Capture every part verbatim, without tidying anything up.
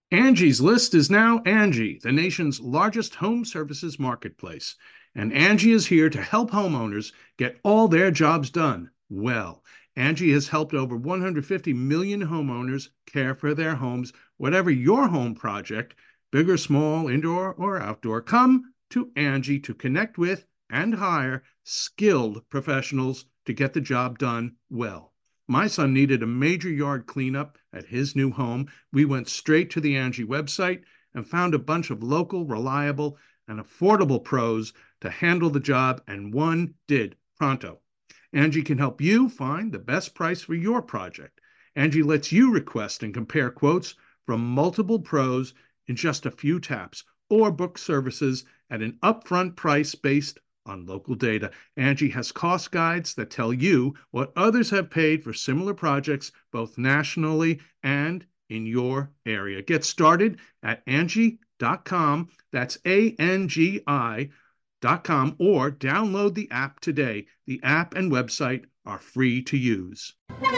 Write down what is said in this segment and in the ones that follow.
Angie's List is now Angie, the nation's largest home services marketplace. And Angie is here to help homeowners get all their jobs done well. Angie has helped over one hundred fifty million homeowners care for their homes. Whatever your home project, big or small, indoor or outdoor, come to Angie to connect with and hire skilled professionals to get the job done well. My son needed a major yard cleanup at his new home. We went straight to the Angie website and found a bunch of local, reliable, and affordable pros to handle the job, and one did pronto. Angie can help you find the best price for your project. Angie lets you request and compare quotes from multiple pros in just a few taps, or book services at an upfront price based on local data. Angie has cost guides that tell you what others have paid for similar projects, both nationally and in your area. Get started at Angie dot com. That's A N G I dot com, or download the app today. The app and website are free to use.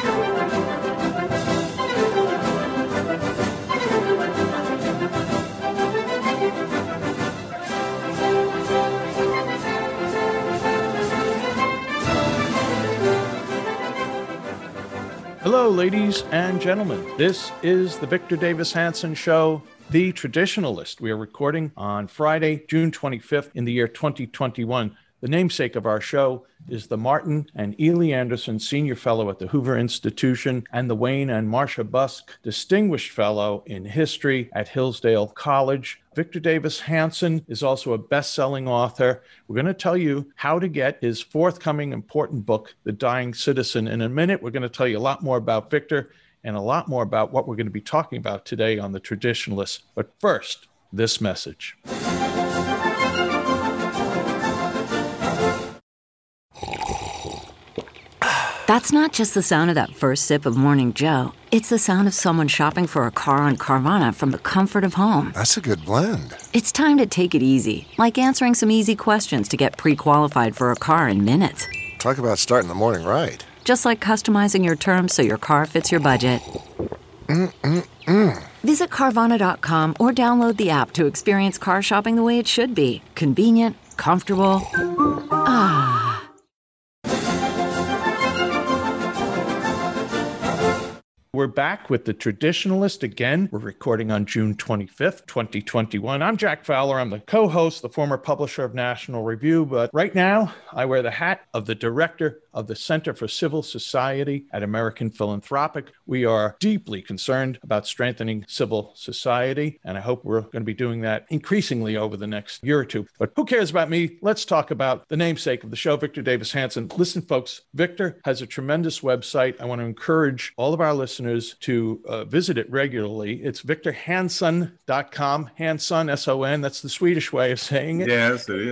Hello, ladies and gentlemen. This is the Victor Davis Hanson Show, The Traditionalist. We are recording on Friday, June twenty-fifth in the year twenty twenty-one. The namesake of our show is the Martin and Ely Anderson Senior Fellow at the Hoover Institution and the Wayne and Marcia Busk Distinguished Fellow in History at Hillsdale College. Victor Davis Hanson is also a best-selling author. We're going to tell you how to get his forthcoming important book, The Dying Citizen. In a minute, we're going to tell you a lot more about Victor and a lot more about what we're going to be talking about today on The Traditionalist. But first, this message. That's not just the sound of that first sip of Morning Joe. It's the sound of someone shopping for a car on Carvana from the comfort of home. That's a good blend. It's time to take it easy, like answering some easy questions to get pre-qualified for a car in minutes. Talk about starting the morning right. Just like customizing your terms so your car fits your budget. Mm-mm-mm. Visit Carvana dot com or download the app to experience car shopping the way it should be. Convenient, comfortable. Ah. We're back with The Traditionalist again. We're recording on June twenty-fifth, twenty twenty-one. I'm Jack Fowler. I'm the co-host, the former publisher of National Review, but right now I wear the hat of the director of the Center for Civil Society at American Philanthropic. We are deeply concerned about strengthening civil society, and I hope we're going to be doing that increasingly over the next year or two. But who cares about me? Let's talk about the namesake of the show, Victor Davis Hanson. Listen, folks, Victor has a tremendous website. I want to encourage all of our listeners to uh, visit it regularly. It's victor hanson dot com. Hanson, S O N, that's the Swedish way of saying it. Yes, it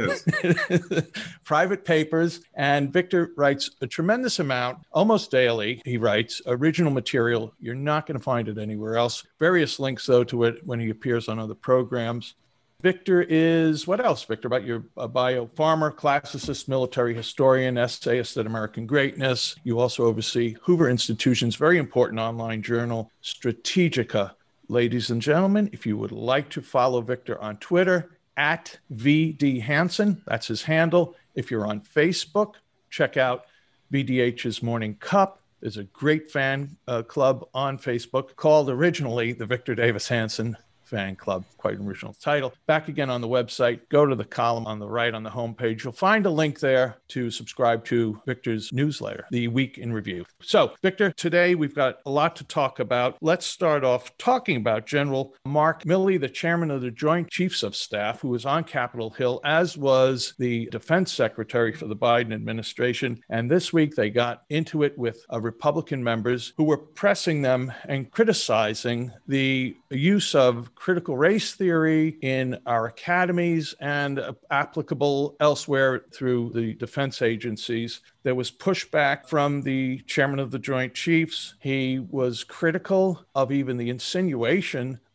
is. Private papers. And Victor writes a tremendous amount, almost daily. He writes original material. You're not going to find it anywhere else. Various links, though, to it when he appears on other programs. Victor is, what else, Victor, about your uh, bio? Farmer, classicist, military historian, essayist at American Greatness. You also oversee Hoover Institution's very important online journal, Strategica. Ladies and gentlemen, if you would like to follow Victor on Twitter, at V D Hanson, that's his handle. If you're on Facebook, check out V D H's Morning Cup. There's a great fan uh, club on Facebook called originally the Victor Davis Hanson Fan Club, quite an original title. Back again on the website, go to the column on the right on the homepage. You'll find a link there to subscribe to Victor's newsletter, The Week in Review. So, Victor, today we've got a lot to talk about. Let's start off talking about General Mark Milley, the chairman of the Joint Chiefs of Staff, who was on Capitol Hill, as was the defense secretary for the Biden administration. And this week they got into it with uh, Republican members who were pressing them and criticizing the use of critical race theory in our academies and uh, applicable elsewhere through the defense agencies. There was pushback from the chairman of the Joint Chiefs. He was critical of even the insinuation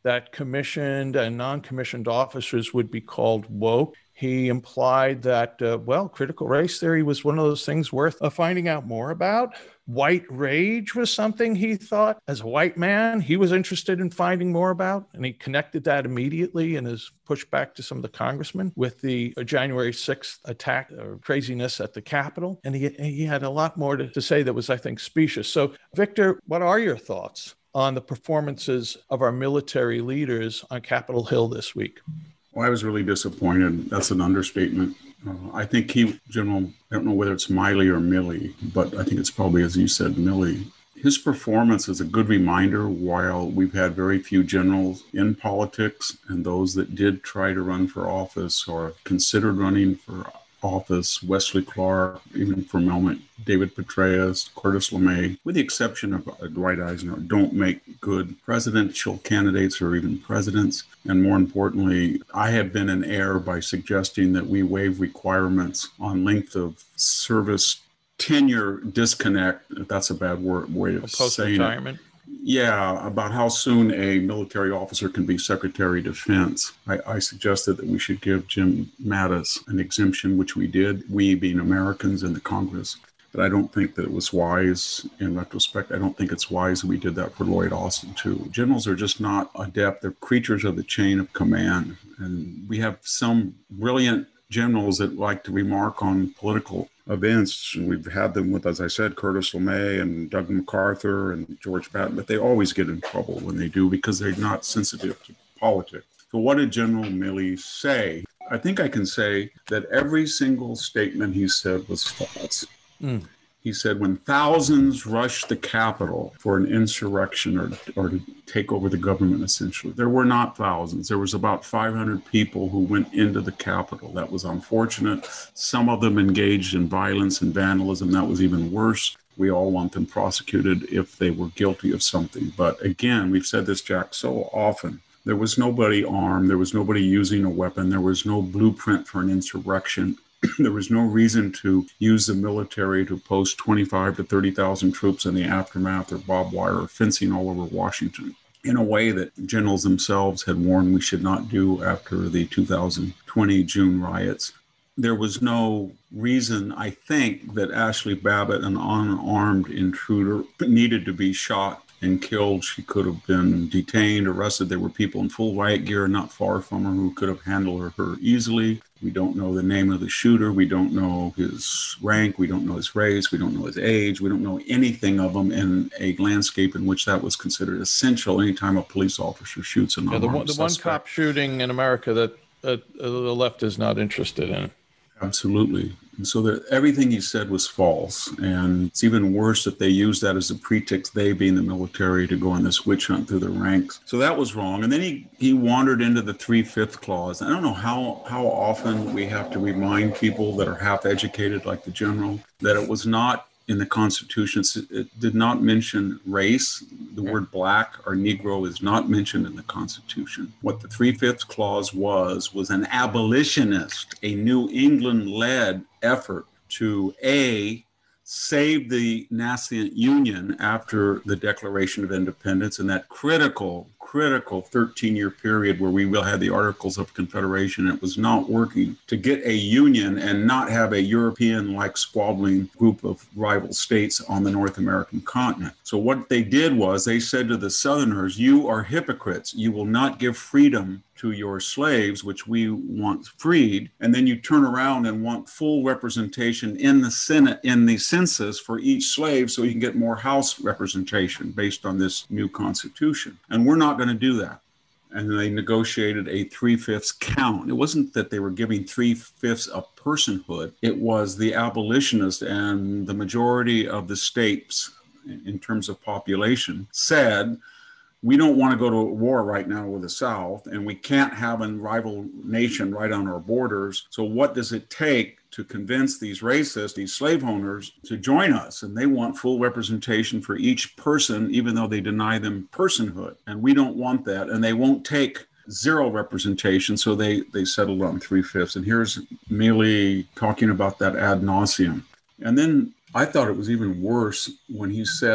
that commissioned and non-commissioned officers would be called woke. He implied that, uh, well, critical race theory was one of those things worth uh, finding out more about. White rage was something he thought, as a white man, he was interested in finding more about. And he connected that immediately in his pushback to some of the congressmen with the uh, January sixth attack or craziness at the Capitol. And he, he had a lot more to, to say that was, I think, specious. So, Victor, what are your thoughts on the performances of our military leaders on Capitol Hill this week? Well, I was really disappointed. That's an understatement. Uh, I think he, General, I don't know whether it's Miley or Milley, but I think it's probably, as you said, Milley. His performance is a good reminder while we've had very few generals in politics, and those that did try to run for office or considered running for office, Wesley Clark, even for a moment, David Petraeus, Curtis LeMay, with the exception of Dwight Eisenhower, don't make good presidential candidates or even presidents. And more importantly, I have been in error by suggesting that we waive requirements on length of service, tenure disconnect, if that's a bad word, way of saying post-retirement. it. Yeah, about how soon a military officer can be Secretary of Defense. I, I suggested that we should give Jim Mattis an exemption, which we did, we being Americans in the Congress. But I don't think that it was wise in retrospect. I don't think it's wise that we did that for Lloyd Austin, too. Generals are just not adept. They're creatures of the chain of command. And we have some brilliant generals that like to remark on political events. We've had them with, as I said, Curtis LeMay and Doug MacArthur and George Patton, but they always get in trouble when they do because they're not sensitive to politics. So what did General Milley say? I think I can say that every single statement he said was false. Mm. He said when thousands rushed the Capitol for an insurrection or, or to take over the government, essentially, there were not thousands. There was about five hundred people who went into the Capitol. That was unfortunate. Some of them engaged in violence and vandalism. That was even worse. We all want them prosecuted if they were guilty of something. But again, we've said this, Jack, so often. There was nobody armed. There was nobody using a weapon. There was no blueprint for an insurrection. There was no reason to use the military to post twenty-five to thirty thousand troops in the aftermath of barbed wire or fencing all over Washington in a way that generals themselves had warned we should not do after the two thousand twenty June riots. There was no reason, I think, that Ashley Babbitt, an unarmed intruder, needed to be shot and killed. She could have been detained, arrested. There were people in full riot gear not far from her who could have handled her easily. We don't know the name of the shooter. We don't know his rank. We don't know his race. We don't know his age. We don't know anything of him in a landscape in which that was considered essential anytime a police officer shoots an unarmed yeah, the one, the one suspect. cop shooting in America that uh, the left is not interested in. Absolutely. And so that everything he said was false. And it's even worse that they used that as a pretext, they being the military, to go on this witch hunt through the ranks. So that was wrong. And then he, he wandered into the three-fifth clause. I don't know how, how often we have to remind people that are half-educated like the general that it was not in the Constitution. It did not mention race. The word black or Negro is not mentioned in the Constitution. What the three-fifths clause was, was an abolitionist, a New England-led effort to, A, save the nascent Union after the Declaration of Independence and that critical, critical thirteen-year period where we will have the Articles of Confederation. It was not working to get a union and not have a European-like squabbling group of rival states on the North American continent. So what they did was they said to the Southerners, you are hypocrites. You will not give freedom to your slaves, which we want freed, and then you turn around and want full representation in the Senate, in the census for each slave, so you can get more House representation based on this new Constitution. And we're not going to do that. And they negotiated a three-fifths count. It wasn't that they were giving three-fifths of personhood. It was the abolitionists and the majority of the states, in terms of population, said, we don't want to go to war right now with the South, and we can't have a rival nation right on our borders. So what does it take to convince these racists, these slave owners, to join us? And they want full representation for each person, even though they deny them personhood. And we don't want that. And they won't take zero representation. So they, they settled on three-fifths. And here's Milley talking about that ad nauseum. And then I thought it was even worse when he said,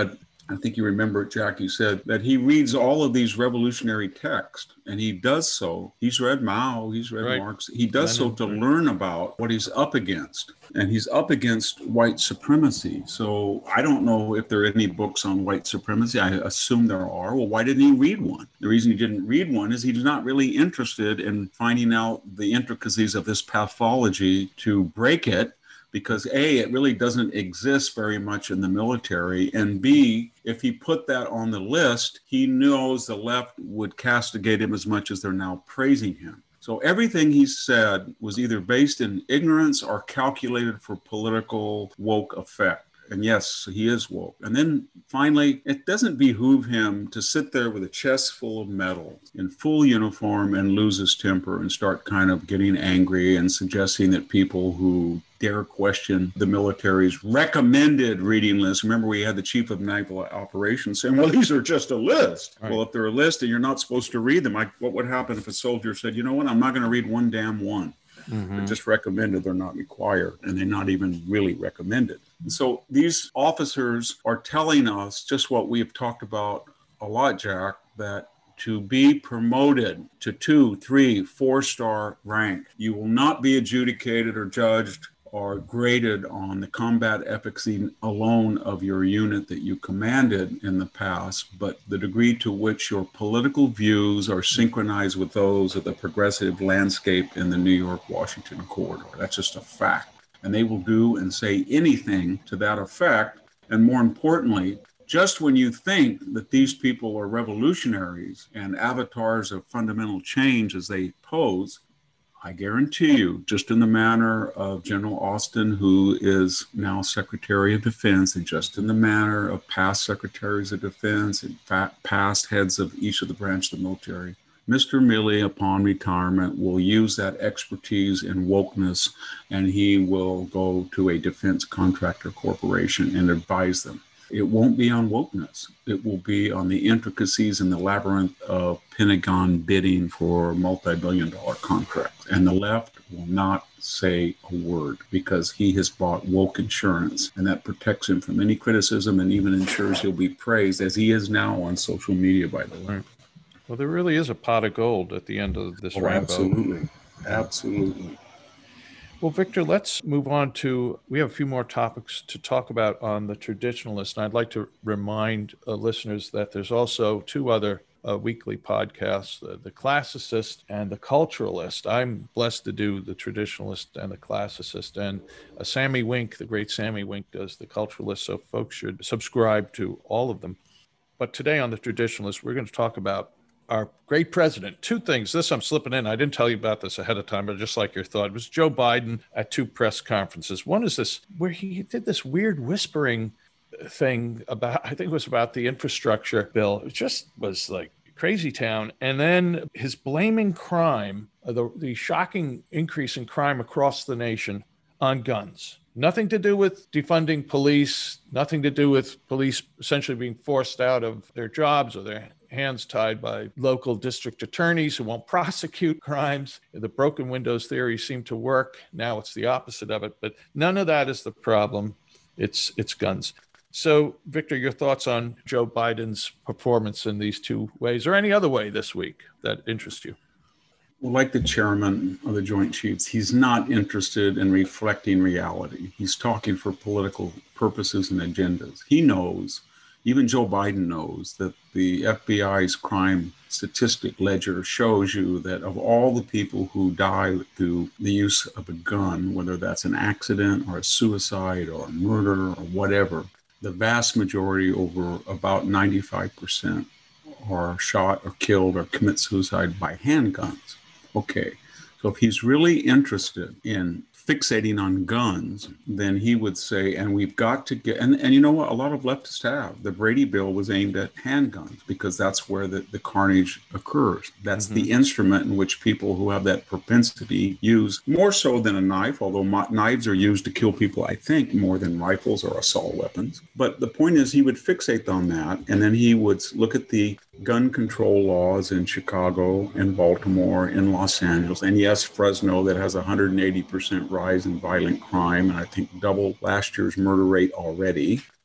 I think you remember, Jack, you said that he reads all of these revolutionary texts, and he does so. He's read Mao, he's read Right. Marx. He does Lenin, so to right. learn about what he's up against, and he's up against white supremacy. So I don't know if there are any books on white supremacy. I assume there are. Well, why didn't he read one? The reason he didn't read one is he's not really interested in finding out the intricacies of this pathology to break it, because A, it really doesn't exist very much in the military, and B, if he put that on the list, he knows the left would castigate him as much as they're now praising him. So everything he said was either based in ignorance or calculated for political woke effect. And yes, he is woke. And then finally, it doesn't behoove him to sit there with a chest full of metal in full uniform and lose his temper and start kind of getting angry and suggesting that people who dare question the military's recommended reading list. Remember, we had the chief of naval operations saying, well, these are just a list. Right. Well, if they're a list and you're not supposed to read them, like, what would happen if a soldier said, you know what, I'm not going to read one damn one. Mm-hmm. They're just recommended, they're not required, and they're not even really recommended. And so these officers are telling us just what we've talked about a lot, Jack, that to be promoted to two, three, four-star rank, you will not be adjudicated or judged or graded on the combat efficacy alone of your unit that you commanded in the past, but the degree to which your political views are synchronized with those of the progressive landscape in the New York-Washington corridor. That's just a fact. And they will do and say anything to that effect. And more importantly, just when you think that these people are revolutionaries and avatars of fundamental change as they pose, I guarantee you, just in the manner of General Austin, who is now Secretary of Defense, and just in the manner of past Secretaries of Defense and past heads of each of the branches of the military, Mister Milley, upon retirement, will use that expertise and wokeness, and he will go to a defense contractor corporation and advise them. It won't be on wokeness. It will be on the intricacies and the labyrinth of Pentagon bidding for multi-billion dollar contracts. And the left will not say a word because he has bought woke insurance, and that protects him from any criticism and even ensures he'll be praised, as he is now on social media, by the way. Well, there really is a pot of gold at the end of this oh, rainbow. Absolutely. Absolutely. Well, Victor, let's move on to, we have a few more topics to talk about on the Traditionalist. And I'd like to remind uh, listeners that there's also two other uh, weekly podcasts, the, the Classicist and the Culturalist. I'm blessed to do the Traditionalist and the Classicist. And uh, Sammy Wink, the great Sammy Wink, does the Culturalist. So folks should subscribe to all of them. But today on the Traditionalist, we're going to talk about our great president. Two things. This I'm slipping in. I didn't tell you about this ahead of time, but just like your thought, it was Joe Biden at two press conferences. One is this, where he did this weird whispering thing about, I think it was about the infrastructure bill. It just was like crazy town. And then his blaming crime, the, the shocking increase in crime across the nation on guns. Nothing to do with defunding police, nothing to do with police essentially being forced out of their jobs or their hands tied by local district attorneys who won't prosecute crimes. The broken windows theory seemed to work. Now it's the opposite of it, but none of that is the problem. It's it's guns. So, Victor, your thoughts on Joe Biden's performance in these two ways, or any other way this week that interests you? Well, like the chairman of the Joint Chiefs, he's not interested in reflecting reality. He's talking for political purposes and agendas. He knows, even Joe Biden knows, that the F B I's crime statistic ledger shows you that of all the people who die through the use of a gun, whether that's an accident or a suicide or a murder or whatever, the vast majority, over about ninety-five percent, are shot or killed or commit suicide by handguns. Okay, so if he's really interested in fixating on guns, then he would say, and we've got to get, and, and you know what, a lot of leftists have. The Brady bill was aimed at handguns because that's where the, the carnage occurs. That's mm-hmm. the instrument in which people who have that propensity use, more so than a knife, although mo- knives are used to kill people, I think, more than rifles or assault weapons. But the point is, he would fixate on that, and then he would look at the gun control laws in Chicago, in Baltimore, in Los Angeles, and yes, Fresno, that has a one hundred eighty percent rise in violent crime, and I think double last year's murder rate already.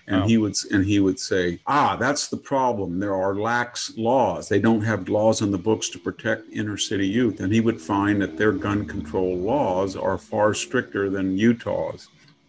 And Wow. he would and he would say, ah, that's the problem. There are lax laws. They don't have laws in the books to protect inner city youth. And he would find that their gun control laws are far stricter than Utah's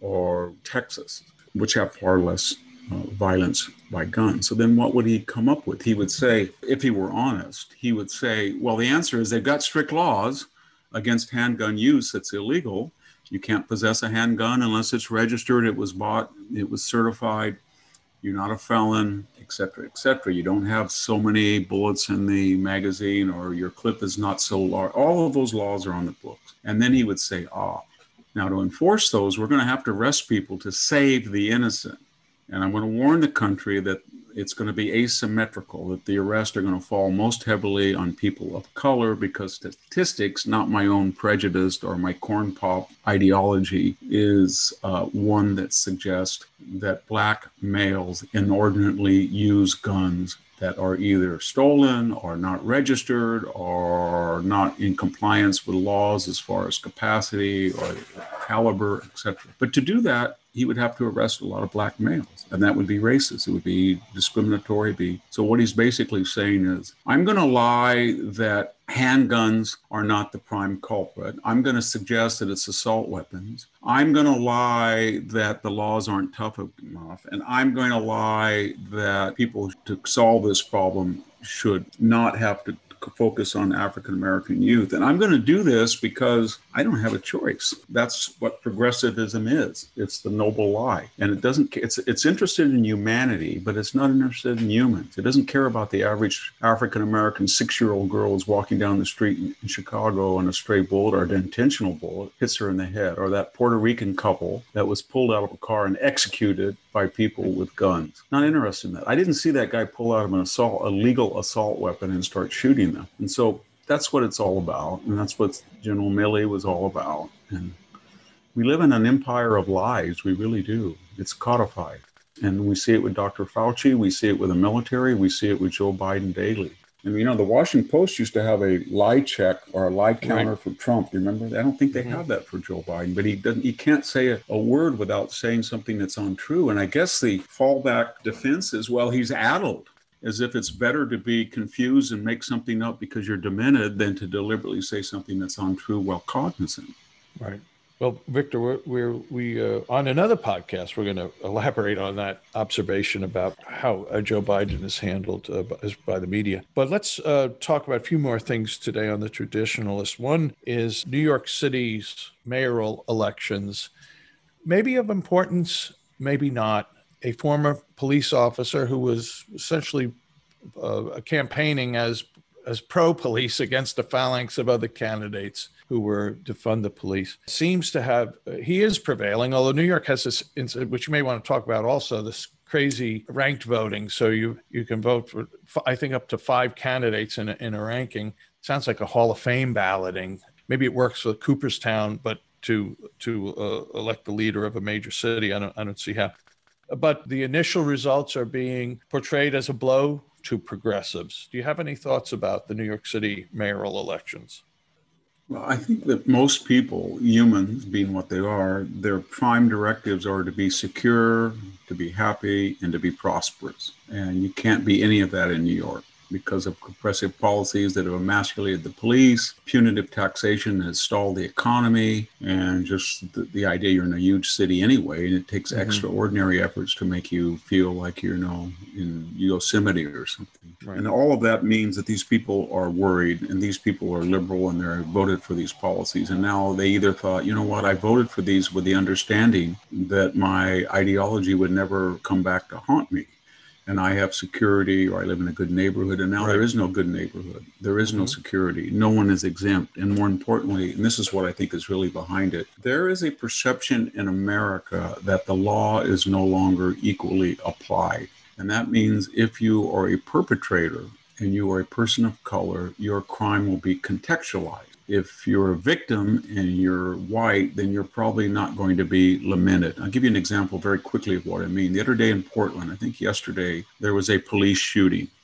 or Texas, which have far less uh, violence by gun. So then what would he come up with? He would say, if he were honest, he would say, well, the answer is they've got strict laws against handgun use that's illegal. You can't possess a handgun unless it's registered, it was bought, it was certified, you're not a felon, et cetera, et cetera. You don't have so many bullets in the magazine, or your clip is not so large. All of those laws are on the books. And then he would say, ah, now to enforce those, we're going to have to arrest people to save the innocent. And I'm going to warn the country that it's going to be asymmetrical, that the arrests are going to fall most heavily on people of color, because statistics, not my own prejudice or my corn pop ideology, is uh, one that suggests that Black males inordinately use guns that are either stolen or not registered or not in compliance with laws as far as capacity or caliber, et cetera. But to do that, he would have to arrest a lot of Black males, and that would be racist. It would be discriminatory. Be so what he's basically saying is, I'm going to lie that handguns are not the prime culprit. I'm going to suggest that it's assault weapons. I'm going to lie that the laws aren't tough enough. And I'm going to lie that people to solve this problem should not have to focus on African-American youth. And I'm going to do this because I don't have a choice. That's what progressivism is. It's the noble lie. And it doesn't, it's, it's interested in humanity, but it's not interested in humans. It doesn't care about the average African-American six-year-old girl who's walking down the street in, in Chicago and a stray bullet or an intentional bullet hits her in the head, or that Puerto Rican couple that was pulled out of a car and executed by people with guns. Not interested in that. I didn't see that guy pull out of an assault, a legal assault weapon and start shooting them. And so that's what it's all about. And that's what General Milley was all about. And we live in an empire of lies. We really do. It's codified. And we see it with Doctor Fauci. We see it with the military. We see it with Joe Biden daily. And, you know, the Washington Post used to have a lie check or a lie counter right. for Trump. Do you remember? I don't think they mm-hmm. have that for Joe Biden, but he doesn't, he can't say a, a word without saying something that's untrue. And I guess the fallback defense is, well, he's addled, as if it's better to be confused and make something up because you're demented than to deliberately say something that's untrue while cognizant. Right. Well, Victor, we're, we're we uh, on another podcast, we're going to elaborate on that observation about how uh, Joe Biden is handled uh, by, by the media. But let's uh, talk about a few more things today on the traditionalist. One is New York City's mayoral elections, maybe of importance, maybe not. A former police officer who was essentially uh, campaigning as as pro-police against the phalanx of other candidates who were to fund the police, seems to have, uh, he is prevailing, although New York has this incident, which you may want to talk about also, this crazy ranked voting. So you you can vote for, I think, up to five candidates in a, in a ranking. Sounds like a Hall of Fame balloting. Maybe it works with Cooperstown, but to to uh, elect the leader of a major city, I don't I don't see how. But the initial results are being portrayed as a blow to progressives. Do you have any thoughts about the New York City mayoral elections? Well, I think that most people, humans being what they are, their prime directives are to be secure, to be happy, and to be prosperous. And you can't be any of that in New York because of repressive policies that have emasculated the police. Punitive taxation has stalled the economy, and just the, the idea you're in a huge city anyway, and it takes mm-hmm. extraordinary efforts to make you feel like you're, you know, in Yosemite or something. Right. And all of that means that these people are worried, and these people are liberal, and they're voted for these policies. And now they either thought, you know what, I voted for these with the understanding that my ideology would never come back to haunt me. And I have security, or I live in a good neighborhood, and now right. there is no good neighborhood. There is no security. No one is exempt. And more importantly, and this is what I think is really behind it, there is a perception in America that the law is no longer equally applied. And that means if you are a perpetrator and you are a person of color, your crime will be contextualized. If you're a victim and you're white, then you're probably not going to be lamented. I'll give you an example very quickly of what I mean. The other day in Portland, I think yesterday, there was a police shooting.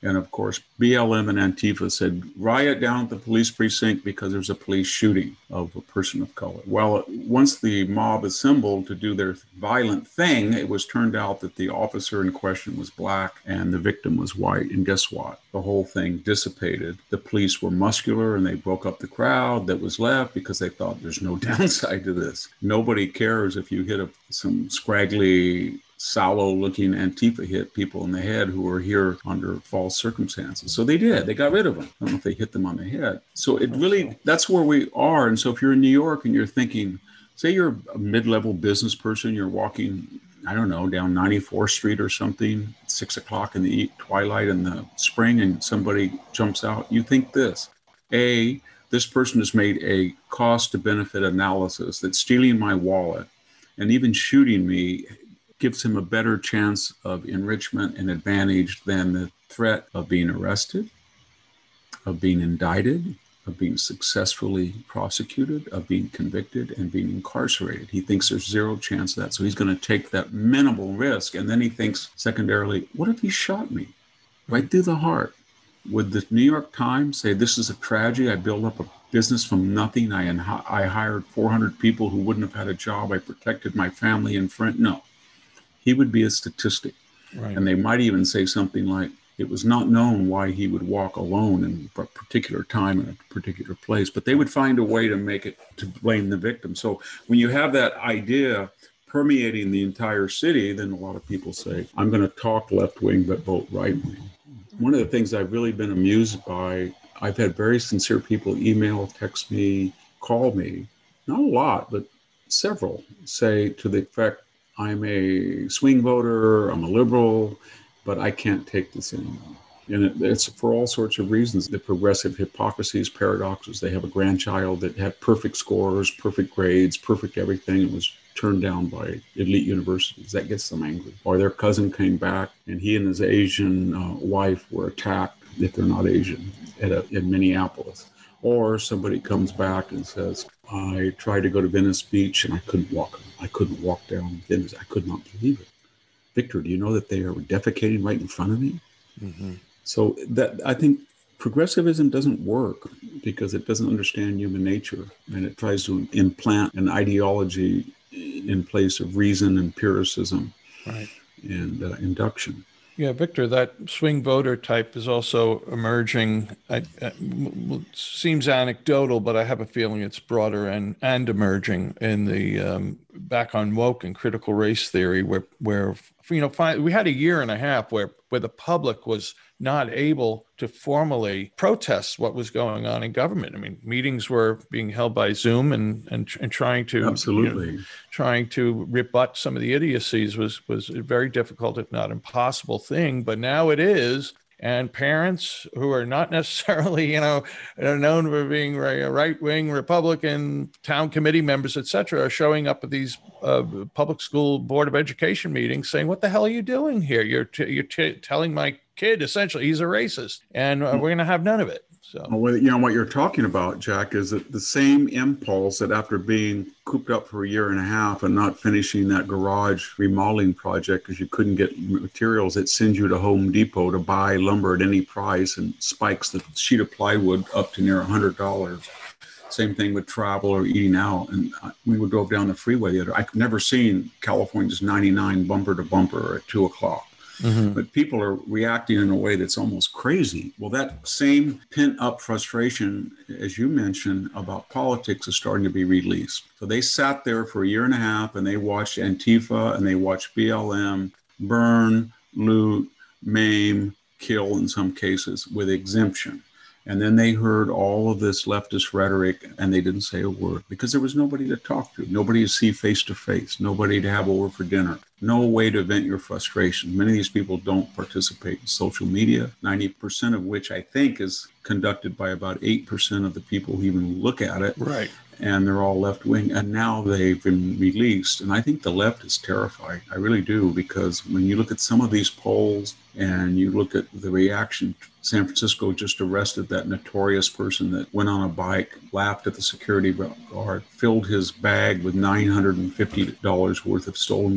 And of course, B L M and Antifa said, riot down at the police precinct because there's a police shooting of a person of color. Well, once the mob assembled to do their violent thing, it was turned out that the officer in question was black and the victim was white. And guess what? The whole thing dissipated. The police were muscular and they broke up the crowd that was left because they thought there's no downside to this. Nobody cares if you hit a, some scraggly, sallow-looking Antifa hit people in the head who were here under false circumstances. So they did. They got rid of them. I don't know if they hit them on the head. So it really, that's where we are. And so if you're in New York and you're thinking, say you're a mid-level business person, you're walking, I don't know, down ninety-fourth Street or something, six o'clock in the twilight in the spring, and somebody jumps out, you think this: A, this person has made a cost to benefit analysis that stealing my wallet and even shooting me gives him a better chance of enrichment and advantage than the threat of being arrested, of being indicted, of being successfully prosecuted, of being convicted, and being incarcerated. He thinks there's zero chance of that. So he's going to take that minimal risk. And then he thinks secondarily, what if he shot me right through the heart? Would the New York Times say, this is a tragedy? I built up a business from nothing. I, I hired four hundred people who wouldn't have had a job. I protected my family and friends. No. He would be a statistic. Right. And they might even say something like, it was not known why he would walk alone in a particular time in a particular place, but they would find a way to make it, to blame the victim. So when you have that idea permeating the entire city, then a lot of people say, I'm going to talk left wing, but vote right wing. One of the things I've really been amused by, I've had very sincere people email, text me, call me, not a lot, but several, say to the effect, I'm a swing voter, I'm a liberal, but I can't take this anymore. And it, it's for all sorts of reasons. The progressive hypocrisies, paradoxes. They have a grandchild that had perfect scores, perfect grades, perfect everything, and was turned down by elite universities. That gets them angry. Or their cousin came back and he and his Asian uh, wife were attacked, if they're not Asian, at a, in Minneapolis. Or somebody comes back and says, I tried to go to Venice Beach and I couldn't walk. I couldn't walk down Venice. I could not believe it. Victor, do you know that they are defecating right in front of me? Mm-hmm. So that I think progressivism doesn't work because it doesn't understand human nature, and it tries to implant an ideology in place of reason and empiricism, right, and uh, induction. Yeah, Victor, that swing voter type is also emerging. I, uh, seems anecdotal, but I have a feeling it's broader and, and emerging in the um, back on woke and critical race theory, where where you know fi- we had a year and a half where where the public was not able to formally protest what was going on in government. I mean, meetings were being held by Zoom, and and, and trying to absolutely you know, trying to rebut some of the idiocies was was a very difficult, if not impossible, thing. But now it is. And parents who are not necessarily, you know, known for being right-wing Republican town committee members, et cetera, are showing up at these uh, public school board of education meetings saying, what the hell are you doing here? You're t- you're t- telling my kid, essentially, he's a racist, and uh, we're going to have none of it. So, well, you know, what you're talking about, Jack, is that the same impulse that after being cooped up for a year and a half and not finishing that garage remodeling project because you couldn't get materials, that sends you to Home Depot to buy lumber at any price and spikes the sheet of plywood up to near one hundred dollars. Same thing with travel or eating out. And we would go down the freeway the other. I've never seen California's ninety-nine bumper to bumper at two o'clock. Mm-hmm. But people are reacting in a way that's almost crazy. Well, that same pent-up frustration, as you mentioned, about politics is starting to be released. So they sat there for a year and a half and they watched Antifa and they watched B L M burn, loot, maim, kill in some cases with exemption. And then they heard all of this leftist rhetoric and they didn't say a word because there was nobody to talk to, nobody to see face to face, nobody to have over for dinner, no way to vent your frustration. Many of these people don't participate in social media, ninety percent of which I think is conducted by about eight percent of the people who even look at it. Right. And they're all left wing. And now they've been released. And I think the left is terrified. I really do, because when you look at some of these polls and you look at the reaction, San Francisco just arrested that notorious person that went on a bike, laughed at the security guard, filled his bag with nine hundred fifty dollars worth of stolen items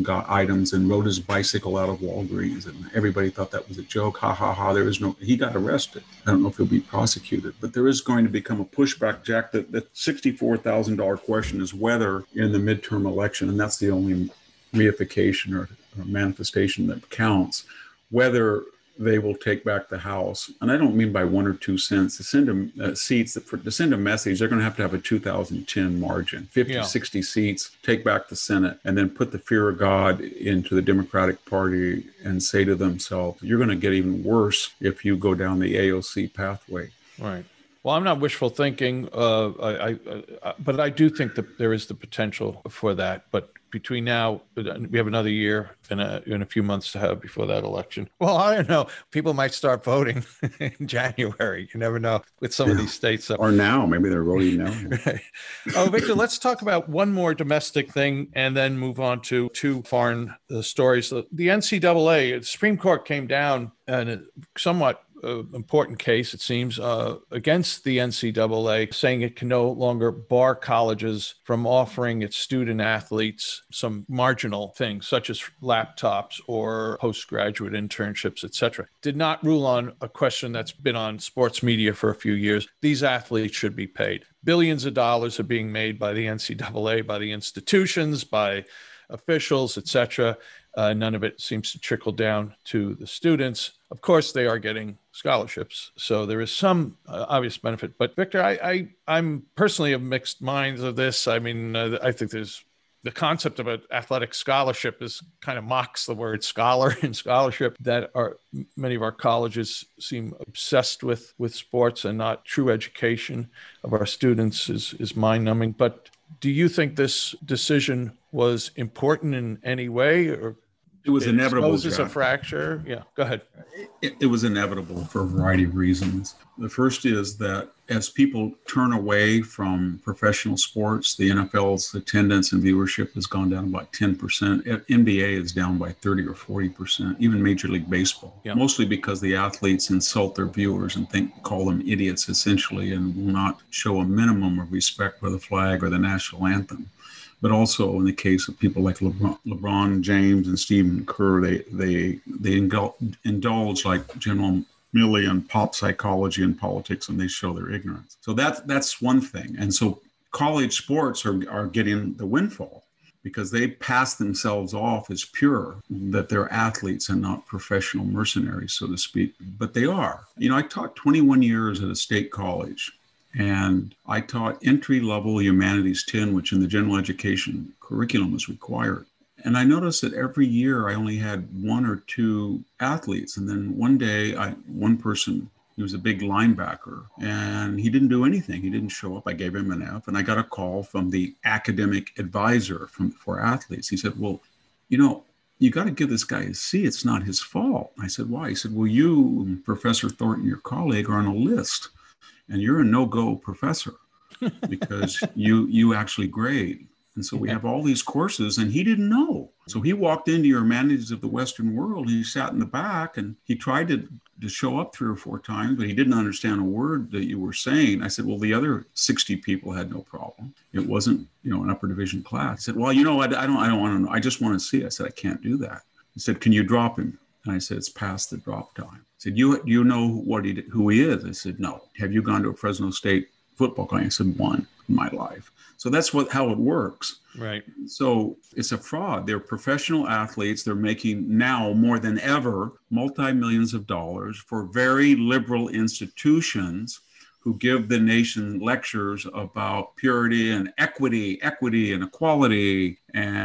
items and rode his bicycle out of Walgreens. And everybody thought that was a joke. Ha, ha, ha. There is no, he got arrested. I don't know if he'll be prosecuted, but there is going to become a pushback, Jack. That the sixty-four thousand dollars question is whether in the midterm election, and that's the only reification or, or manifestation that counts, whether they will take back the House. And I don't mean by one or two cents. To send them uh, seats, that for, to send a message, they're going to have to have a two thousand ten margin, fifty, yeah. sixty seats, take back the Senate, and then put the fear of God into the Democratic Party and say to themselves, you're going to get even worse if you go down the A O C pathway. Right. Well, I'm not wishful thinking, uh, I, I, I, but I do think that there is the potential for that. But between now, we have another year and a, and a few months to have before that election. Well, I don't know. People might start voting in January. You never know with some yeah. of these states. Or now. Maybe they're voting now. Right. Oh, Victor, let's talk about one more domestic thing and then move on to two foreign uh, stories. The, the N C double A, the Supreme Court came down and it somewhat Uh, important case, it seems, uh, against the N C double A, saying it can no longer bar colleges from offering its student athletes some marginal things, such as laptops or postgraduate internships, et cetera. Did not rule on a question that's been on sports media for a few years. These athletes should be paid. Billions of dollars are being made by the N C double A, by the institutions, by officials, et cetera. Uh, none of it seems to trickle down to the students. Of course, they are getting scholarships, so there is some uh, obvious benefit. But Victor, I, I, I'm personally of mixed minds of this. I mean, uh, I think there's the concept of an athletic scholarship is kind of mocks the word scholar and scholarship that are many of our colleges seem obsessed with with sports, and not true education of our students is is mind numbing. But do you think this decision was important in any way, or it was it inevitable? Exposes a fracture. Yeah, go ahead. It, it was inevitable for a variety of reasons. The first is that as people turn away from professional sports, the N F L's attendance and viewership has gone down about ten percent. N B A is down by thirty or forty percent, even Major League Baseball, yeah. mostly because the athletes insult their viewers and think call them idiots, essentially, and will not show a minimum of respect for the flag or the national anthem. But also in the case of people like LeBron, LeBron James and Stephen Kerr, they they they indulge like General Milley in pop psychology and politics, and they show their ignorance. So that's that's one thing. And so college sports are are getting the windfall because they pass themselves off as pure, that they're athletes and not professional mercenaries, so to speak. But they are. You know, I taught twenty-one years at a state college. And I taught entry-level Humanities ten, which in the general education curriculum was required. And I noticed that every year I only had one or two athletes. And then one day, I, one person, he was a big linebacker, and he didn't do anything. He didn't show up. I gave him an F, and I got a call from the academic advisor from, for athletes. He said, well, you know, you got to give this guy a C. It's not his fault. I said, why? He said, well, you, Professor Thornton, your colleague, are on a list. And you're a no-go professor because you you actually grade. And so we have all these courses, and he didn't know. So he walked into your Humanities of the Western World. He sat in the back, and he tried to, to show up three or four times, but he didn't understand a word that you were saying. I said, well, the other sixty people had no problem. It wasn't, you know, an upper division class. He said, well, you know, I, I don't I don't want to know. I just want to see. I said, I can't do that. He said, can you drop him? And I said, it's past the drop time. I said, you you know what he who he is? I said, no. Have you gone to a Fresno State football game? I said, one in my life. So that's what how it works. Right. So it's a fraud. They're professional athletes. They're making now more than ever multi-millions of dollars for very liberal institutions who give the nation lectures about purity and equity, equity and equality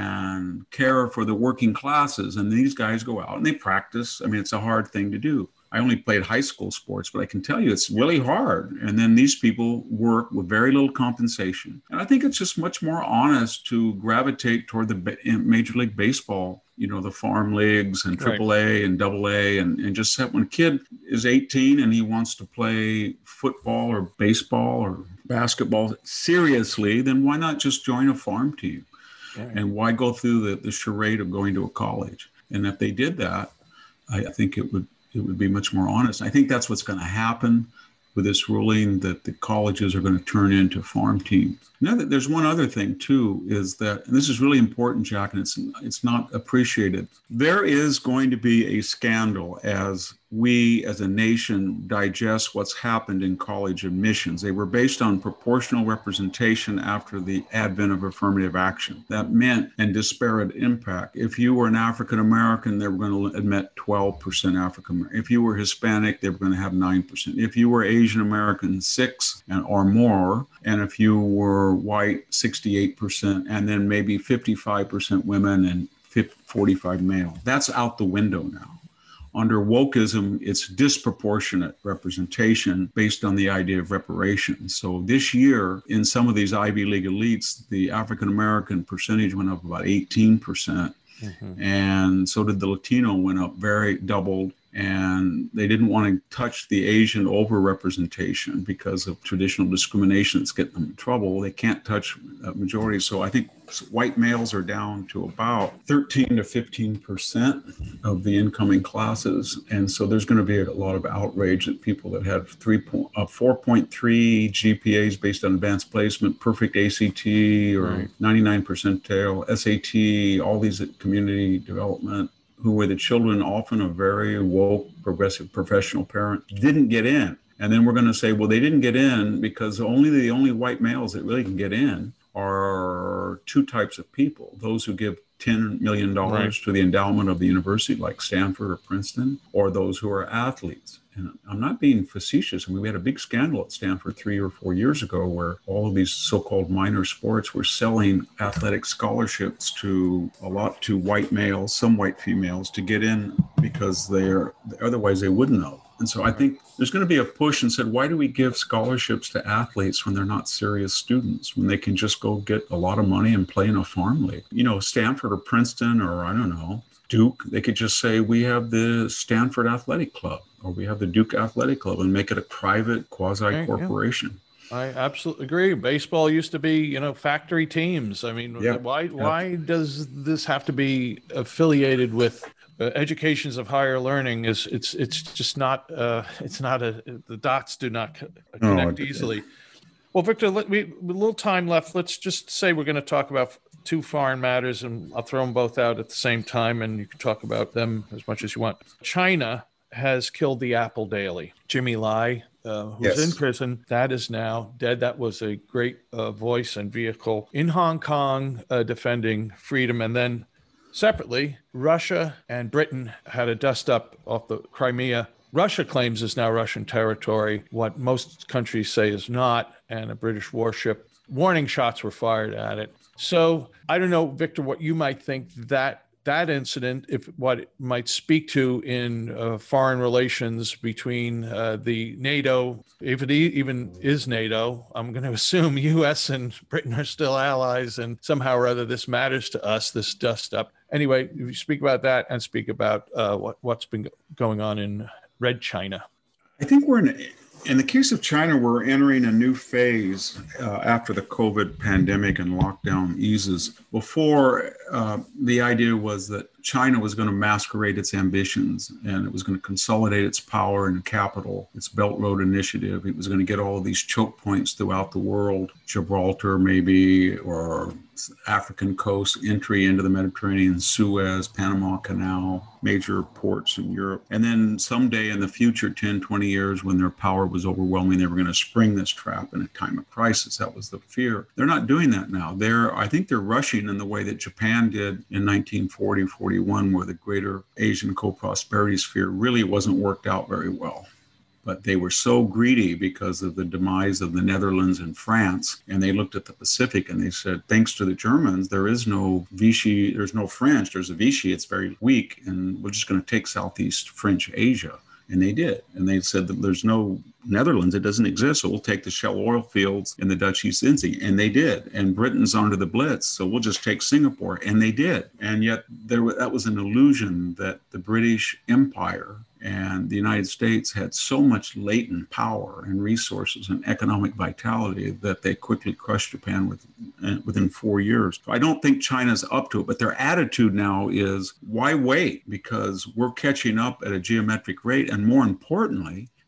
and care for the working classes. And these guys go out and they practice. I mean, it's a hard thing to do. I only played high school sports, but I can tell you it's really hard. And then these people work with very little compensation. And I think it's just much more honest to gravitate toward the Major League Baseball, you know, the farm leagues and triple A right. and double A, and, and just have, when a kid is eighteen and he wants to play football or baseball or basketball seriously, then why not just join a farm team? Right. And why go through the, the charade of going to a college? And if they did that, I, I think it would it would be much more honest. I think that's what's going to happen. with this ruling that the colleges are going to turn into farm teams. Now, there's one other thing, too, is that, and this is really important, Jack, and it's, it's not appreciated. There is going to be a scandal as we as a nation digest what's happened in college admissions. They were based on proportional representation after the advent of affirmative action. That meant and disparate impact. If you were an African American, they were going to admit twelve percent African American. If you were Hispanic, they were going to have nine percent. If you were Asian American, six and or more. And if you were white, sixty-eight percent, and then maybe fifty-five percent women and forty-five male. That's out the window now. Under wokeism, it's disproportionate representation based on the idea of reparations. So this year, in some of these Ivy League elites, the African-American percentage went up about eighteen percent. Mm-hmm. And so did the Latino, went up very doubled. And they didn't want to touch the Asian overrepresentation because of traditional discrimination that's getting them in trouble. They can't touch a majority. So I think white males are down to about thirteen to fifteen percent of the incoming classes. And so there's going to be a lot of outrage that people that had three point, uh, four point three G P As based on advanced placement, perfect A C T or right. ninety-nine percentile, S A T, all these at community development, who were the children often of very woke, progressive professional parents, didn't get in. And then we're going to say, well, they didn't get in because only the only white males that really can get in are two types of people. Those who give ten million dollars right. to the endowment of the university, like Stanford or Princeton, or those who are athletes. And I'm not being facetious. I mean, we had a big scandal at Stanford three or four years ago where all of these so-called minor sports were selling athletic scholarships to a lot to white males, some white females, to get in because they're otherwise they wouldn't know. And so I think there's going to be a push and said, why do we give scholarships to athletes when they're not serious students, when they can just go get a lot of money and play in a farm league? You know, Stanford or Princeton or I don't know, Duke, they could just say, we have the Stanford Athletic Club or we have the Duke Athletic Club and make it a private quasi-corporation. Yeah. I absolutely agree. Baseball used to be, you know, factory teams. I mean, yeah. why why does this have to be affiliated with uh, educations of higher learning? Is it's it's just not uh, it's not a the dots do not co- connect oh, easily. Well, Victor, let, we with a little time left. Let's just say we're going to talk about two foreign matters, and I'll throw them both out at the same time, and you can talk about them as much as you want. China has killed the Apple Daily. Jimmy Lai, uh, who's yes. in prison, that is now dead. That was a great uh, voice and vehicle in Hong Kong uh, defending freedom. And then separately, Russia and Britain had a dust up off the Crimea. Russia claims is now Russian territory, what most countries say is not, and a British warship. Warning shots were fired at it. So I don't know, Victor, what you might think that that incident, if what it might speak to in uh, foreign relations between uh, the NATO, if it e- even is NATO, I'm going to assume U S and Britain are still allies, and somehow or other this matters to us, this dust up. Anyway, you speak about that and speak about uh, what, what's been going on in Red China. I think we're in In the case of China, we're entering a new phase uh, after the COVID pandemic and lockdown eases. Before, uh, the idea was that China was going to masquerade its ambitions and it was going to consolidate its power and capital, its Belt Road Initiative. It was going to get all of these choke points throughout the world, Gibraltar maybe, or African coast, entry into the Mediterranean, Suez, Panama Canal, major ports in Europe. And then someday in the future, ten, twenty years, when their power was overwhelming, they were going to spring this trap in a time of crisis. That was the fear. They're not doing that now. They're, I think they're rushing in the way that Japan did in nineteen forty, forty-one, where the greater Asian co-prosperity sphere really wasn't worked out very well. But they were so greedy because of the demise of the Netherlands and France. And they looked at the Pacific and they said, thanks to the Germans, there is no Vichy, there's no French, there's a Vichy, it's very weak. And we're just going to take Southeast French Asia. And they did. And they said that there's no Netherlands, it doesn't exist. So we'll take the Shell oil fields in the Dutch East Indies. And they did. And Britain's under the Blitz. So we'll just take Singapore. And they did. And yet there that was an illusion that the British Empire and the United States had so much latent power and resources and economic vitality that they quickly crushed Japan with, uh, within four years. So I don't think China's up to it, but their attitude now is, why wait? Because we're catching up at a geometric rate. And more importantly,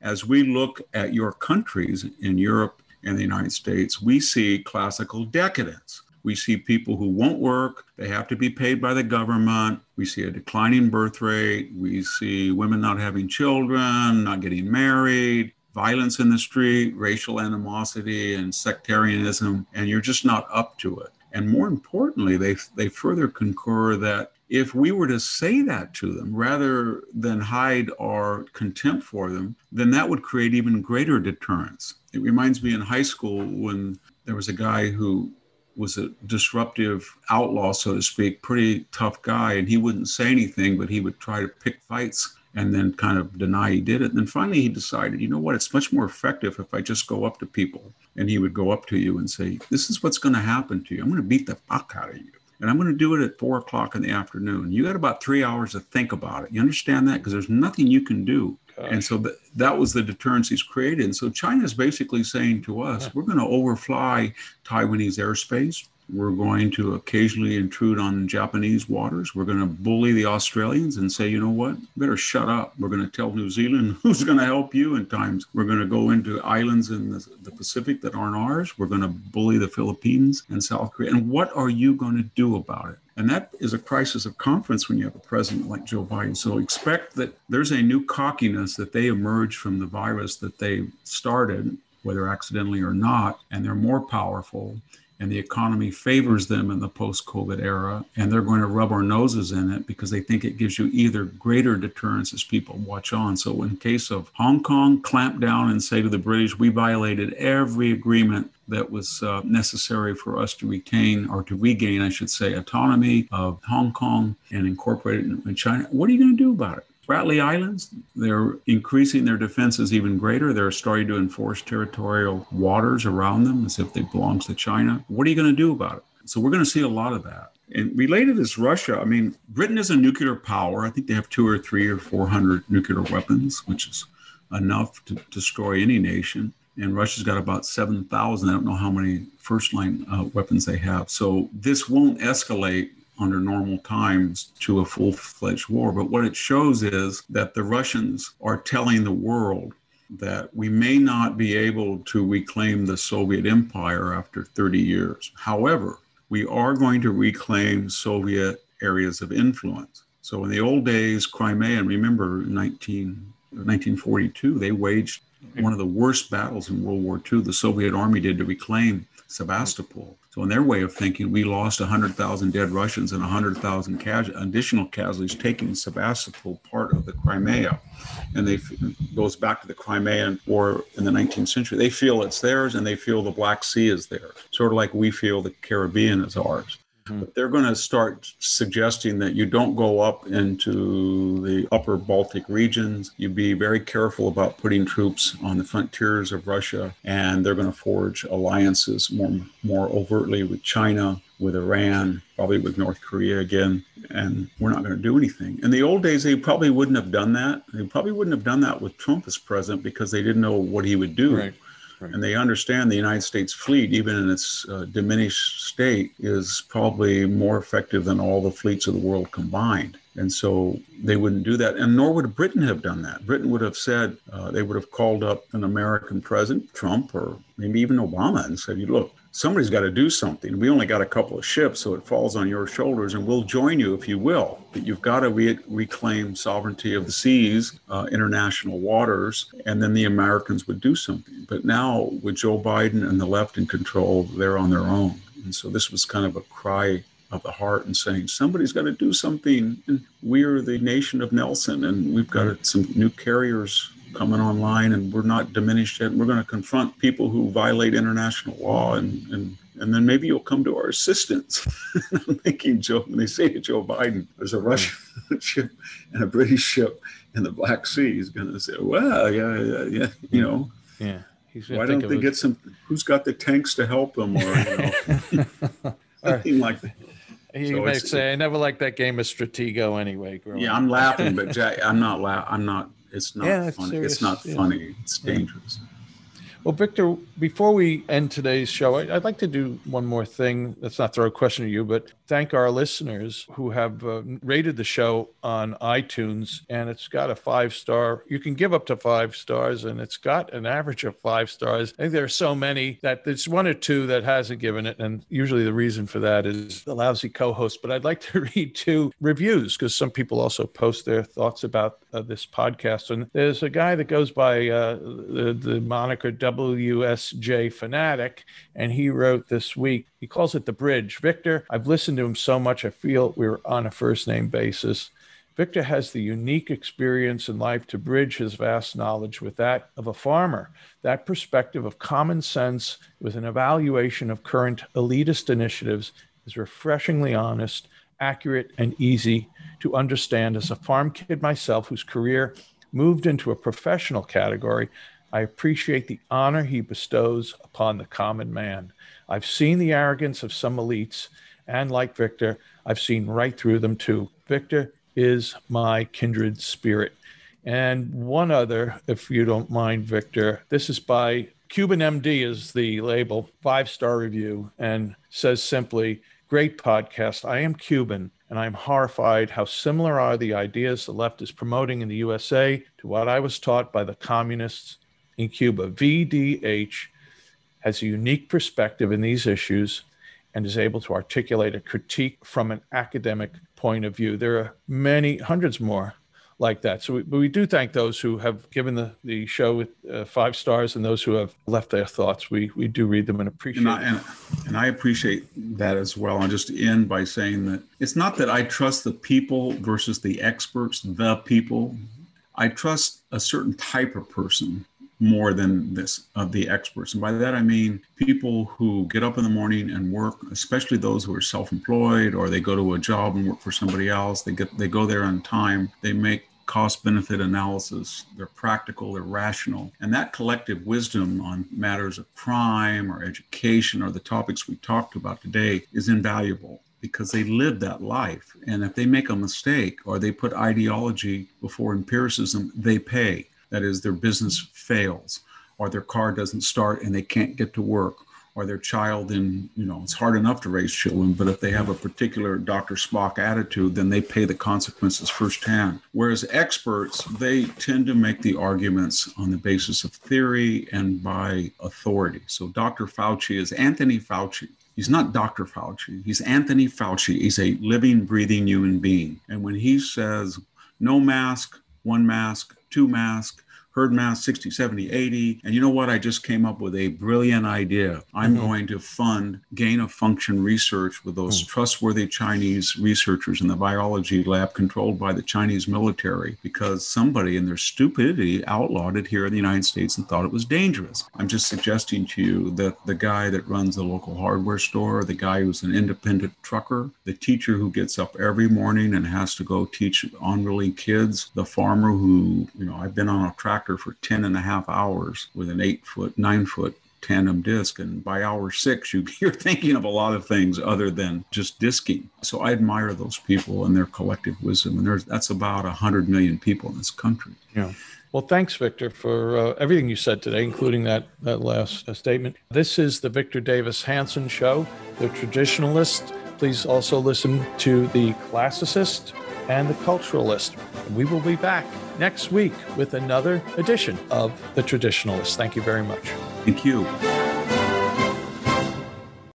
as we look at your countries in Europe and the United States, we see classical decadence. We see people who won't work. They have to be paid by the government. We see a declining birth rate. We see women not having children, not getting married, violence in the street, racial animosity and sectarianism, and you're just not up to it. And more importantly, they they further concur that if we were to say that to them rather than hide our contempt for them, then that would create even greater deterrence. It reminds me in high school when there was a guy who was a disruptive outlaw, so to speak, pretty tough guy, and he wouldn't say anything, but he would try to pick fights and then kind of deny he did it. And then finally he decided, you know what, it's much more effective if I just go up to people. And he would go up to you and say, this is what's going to happen to you. I'm going to beat the fuck out of you. And I'm going to do it at four o'clock in the afternoon. You got about three hours to think about it. You understand that? Because there's nothing you can do. Gosh. And so th- that was the deterrence he's created. And so China is basically saying to us, yeah. we're going to overfly Taiwanese airspace. We're going to occasionally intrude on Japanese waters. We're going to bully the Australians and say, you know what, you better shut up. We're going to tell New Zealand who's going to help you in times. We're going to go into islands in the, the Pacific that aren't ours. We're going to bully the Philippines and South Korea. And what are you going to do about it? And that is a crisis of confidence when you have a president like Joe Biden. So expect that there's a new cockiness that they emerge from the virus that they started, whether accidentally or not, and they're more powerful. And the economy favors them in the post-COVID era, and they're going to rub our noses in it because they think it gives you either greater deterrence as people watch on. So in case of Hong Kong, clamp down and say to the British, we violated every agreement that was uh, necessary for us to retain or to regain, I should say, autonomy of Hong Kong and incorporate it in China. What are you going to do about it? Spratly Islands, they're increasing their defenses even greater. They're starting to enforce territorial waters around them as if they belong to China. What are you going to do about it? So we're going to see a lot of that. And related is Russia. I mean, Britain is a nuclear power. I think they have two or three or four hundred nuclear weapons, which is enough to destroy any nation. And Russia's got about seven thousand. I don't know how many first-line uh, weapons they have. So this won't escalate under normal times to a full-fledged war. But what it shows is that the Russians are telling the world that we may not be able to reclaim the Soviet empire after thirty years. However, we are going to reclaim Soviet areas of influence. So in the old days, Crimea, and remember nineteen, nineteen forty-two, they waged one of the worst battles in World War Two. The Soviet army did to reclaim Sevastopol. So in their way of thinking, we lost one hundred thousand dead Russians and one hundred thousand cas- additional casualties taking Sevastopol part of the Crimea. And they it goes back to the Crimean War in the nineteenth century. They feel it's theirs and they feel the Black Sea is theirs, sort of like we feel the Caribbean is ours. Mm-hmm. But they're going to start suggesting that you don't go up into the upper Baltic regions. You be very careful about putting troops on the frontiers of Russia, and they're going to forge alliances more, more overtly with China, with Iran, probably with North Korea again, and we're not going to do anything. In the old days, they probably wouldn't have done that. They probably wouldn't have done that with Trump as president because they didn't know what he would do. Right. Right. And they understand the United States fleet, even in its uh, diminished state, is probably more effective than all the fleets of the world combined. And so they wouldn't do that. And nor would Britain have done that. Britain would have said, uh, they would have called up an American president, Trump, or maybe even Obama, and said, look, somebody's got to do something. We only got a couple of ships, so it falls on your shoulders, and we'll join you if you will. But you've got to re- reclaim sovereignty of the seas, uh, international waters, and then the Americans would do something. But now with Joe Biden and the left in control, they're on their own. And so this was kind of a cry of the heart and saying, somebody's got to do something. And we're the nation of Nelson, and we've got some new carriers coming online, and we're not diminished yet. We're going to confront people who violate international law, and and and then maybe you'll come to our assistance. I'm thinking, Joe, when they say to Joe Biden, there's a Russian ship and a British ship in the Black Sea, he's going to say, well, yeah, yeah, yeah, you know. Yeah. He's Why don't they get some, who's got the tanks to help them, or, you know, something like that. He so may say, I never liked that game of Stratego anyway. Yeah, I'm laughing, but Jack, I'm not laughing. I'm not, it's not yeah, it's funny. serious. It's not yeah. funny. It's dangerous. Well, Victor, before we end today's show, I'd like to do one more thing. Let's not throw a question at you, but thank our listeners who have uh, rated the show on iTunes, and it's got a five-star. You can give up to five stars, and it's got an average of five stars. I think there are so many that there's one or two that hasn't given it, and usually the reason for that is the lousy co-host. But I'd like to read two reviews because some people also post their thoughts about uh, this podcast. And there's a guy that goes by uh, the, the moniker W S J Fanatic, and he wrote this week, he calls it The Bridge. Victor, I've listened to him so much, I feel we're on a first name basis. Victor has the unique experience in life to bridge his vast knowledge with that of a farmer. That perspective of common sense with an evaluation of current elitist initiatives is refreshingly honest, accurate, and easy to understand. As a farm kid myself, whose career moved into a professional category, I appreciate the honor he bestows upon the common man. I've seen the arrogance of some elites, and like Victor, I've seen right through them too. Victor is my kindred spirit. And one other, if you don't mind, Victor, this is by Cuban M D is the label, five-star review, and says simply, great podcast. I am Cuban, and I'm horrified how similar are the ideas the left is promoting in the U S A to what I was taught by the communists in Cuba. V D H has a unique perspective in these issues and is able to articulate a critique from an academic point of view. There are many, hundreds more like that. So we, but we do thank those who have given the, the show with uh, five stars and those who have left their thoughts. We we do read them and appreciate and I, and, and I appreciate that as well. I'll just end by saying that it's not that I trust the people versus the experts, the people. I trust a certain type of person more than this of the experts. And by that, I mean people who get up in the morning and work, especially those who are self-employed, or they go to a job and work for somebody else. They get, they go there on time. They make cost-benefit analysis. They're practical, they're rational. And that collective wisdom on matters of crime or education or the topics we talked about today is invaluable, because they live that life. And if they make a mistake or they put ideology before empiricism, they pay. That is, their business fails, or their car doesn't start and they can't get to work, or their child in, you know, it's hard enough to raise children, but if they have a particular Doctor Spock attitude, then they pay the consequences firsthand. Whereas experts, they tend to make the arguments on the basis of theory and by authority. So Doctor Fauci is Anthony Fauci. He's not Doctor Fauci. He's Anthony Fauci. He's a living, breathing human being. And when he says no mask, one mask, two mask, herd mask, sixty, seventy, eighty. And you know what? I just came up with a brilliant idea. I'm mm-hmm. going to fund gain of function research with those mm. trustworthy Chinese researchers in the biology lab controlled by the Chinese military, because somebody in their stupidity outlawed it here in the United States and thought it was dangerous. I'm just suggesting to you that the guy that runs the local hardware store, the guy who's an independent trucker, the teacher who gets up every morning and has to go teach unruly kids, the farmer who, you know, I've been on a tractor for ten and a half hours with an eight foot, nine foot tandem disc. And by hour six, you, you're thinking of a lot of things other than just disking. So I admire those people and their collective wisdom. And there's, that's about a hundred million people in this country. Yeah. Well, thanks, Victor, for uh, everything you said today, including that, that last uh, statement. This is the Victor Davis Hanson Show, The Traditionalist. Please also listen to The Classicist and The Culturalist. And we will be back next week with another edition of The Traditionalist. Thank you very much. Thank you.